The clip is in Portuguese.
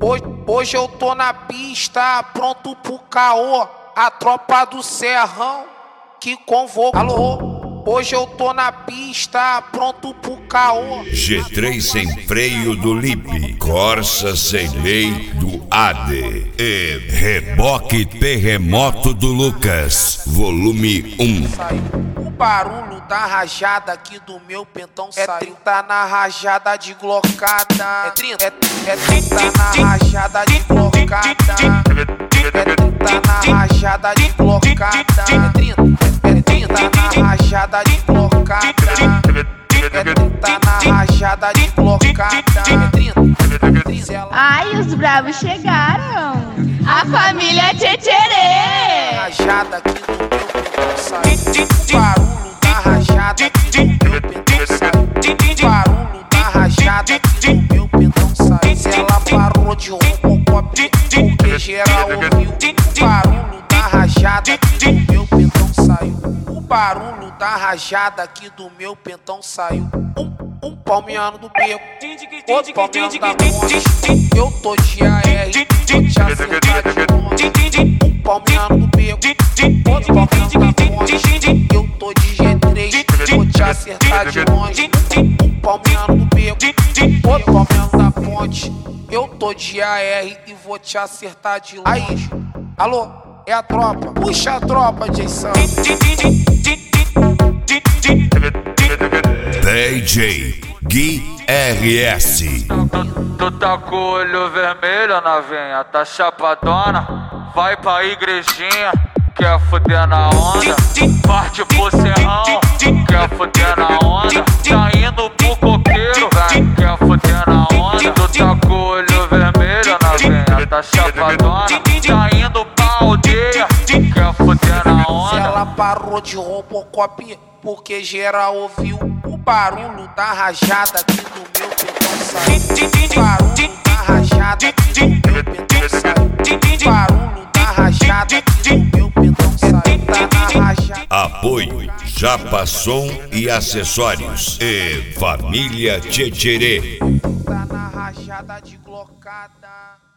Hoje eu tô na pista, pronto pro caô. A tropa do Serrão que convoca. Alô? Hoje eu tô na pista, pronto pro caô. G3 sem freio do Lipe, Corsa sem lei do AD e Reboque Terremoto do Lucas, volume 1. O barulho da rajada aqui do meu pentão é 30 na rajada de glocada. É 30 na rajada de glocada. É 30 na rajada de glocada. É 30 na rajada de glocada. É 30 na rajada de glocada. É 30. Ai, os bravos chegaram. A família Tchetcherê. Rajada aqui do meu pentão sai. O barulho da rajada aqui do meu pentão sai. O barulho da rajada aqui do meu pentão sai. Se ela parou de Robocop, porque geral ouviu. O barulho da rajada aqui do meu pentão saiu. O barulho da rajada aqui do meu pentão saiu. Um palmeano do beco, outro palmeano da ponte. Eu tô de AR, vou te acertar de longe. Um palmeano do beco, outro palmeano da ponte. Eu tô de G3, vou te acertar de longe. Um palmeano do beco, outro palmeano da ponte. Eu tô de AR e vou te acertar de longe. Aí, alô, é a tropa, puxa a tropa, Jason. DJ Gui RS. Tu tá com o olho vermelho, novinha, tá chapadona. Vai pra igrejinha, quer fuder na onda. Parte pro serrão, quer fuder na onda. Tá indo pro coqueiro, velho, quer fuder na onda. Tu tá com o olho vermelho, novinha, tá chapadona. Tá indo pra aldeia, quer fuder na onda. Se ela parou de Robocop, porque geral ouviu. O barulho da rajada aqui do meu pentão sai. O barulho da rajada aqui do meu pentão sai. O barulho da rajada aqui do meu pentão sai. Tá na rajada. Apoio Japa Som e Acessórios e Família Tchetcherê. Tá na rajada de glocada.